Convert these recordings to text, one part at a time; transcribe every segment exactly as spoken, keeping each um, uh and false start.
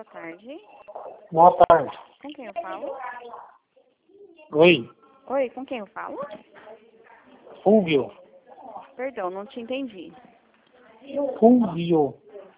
tarde. Boa tarde. Com quem eu falo? Oi, Oi, com quem eu falo? Fulvio. Perdão, não te entendi. Fulvio.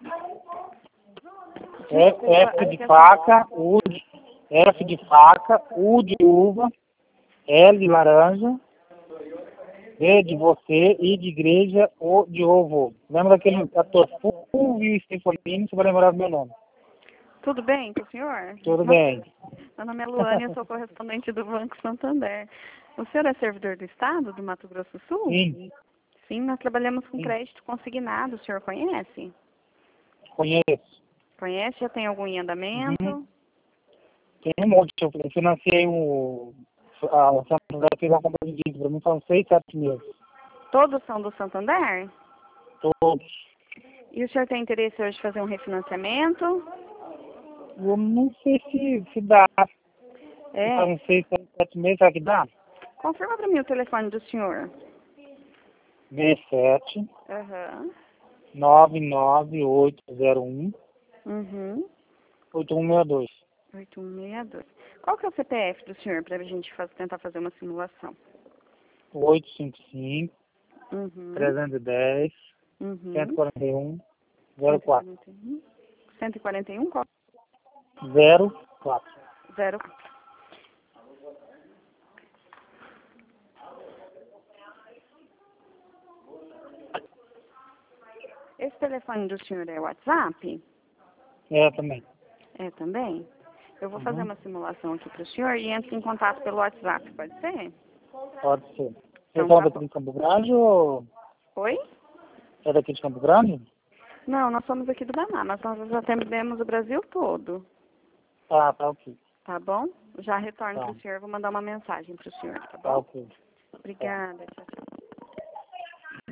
Desculpa, É F acho de que essa- faca, U de, F de faca, U de uva, L de laranja, V de você, I de igreja, O de ovo. Lembra daquele ator Fulvio Stefanini? Você vai lembrar do meu nome. Tudo bem com o senhor? Tudo Meu- bem. Meu nome é Luane, eu sou correspondente do Banco Santander. O senhor é servidor do Estado, do Mato Grosso do Sul? Sim, Sim, nós trabalhamos com sim. crédito consignado, o senhor conhece? Conheço. Conhece? Já tem algum em andamento? Uhum. Tem um monte. Eu financiei o... A o Santander fez uma compra de dívida para mim, são seis, sete meses. Todos são do Santander? Todos. E o senhor tem interesse hoje em fazer um refinanciamento? Eu não sei se, se dá. É. São seis, sete meses, será que dá? Confirma para mim o telefone do senhor. B sete Aham. nove nove oito zero um Uhum. oito um seis dois. oito um seis dois. Qual que é o C P F do senhor para a gente faz, tentar fazer uma simulação? oito cinco cinco Uhum. trezentos e dez Uhum. cento e quarenta e um zero quatro. cento e quarenta e um? Qual? zero quatro. Zero. Esse telefone do senhor é WhatsApp? É, também. É também? Eu vou fazer Uhum. uma simulação aqui para o senhor e entro em contato pelo WhatsApp, pode ser? Pode ser. Então Vocês são tá daqui bom. de Campo Grande ou Oi? é daqui de Campo Grande? Não, nós somos aqui do Baná, mas nós já atendemos o Brasil todo, Tá, tá ok. tá bom? Já retorno Tá, para o senhor, vou mandar uma mensagem para o senhor, tá tá bom? ok. Obrigada, tchau, tchau.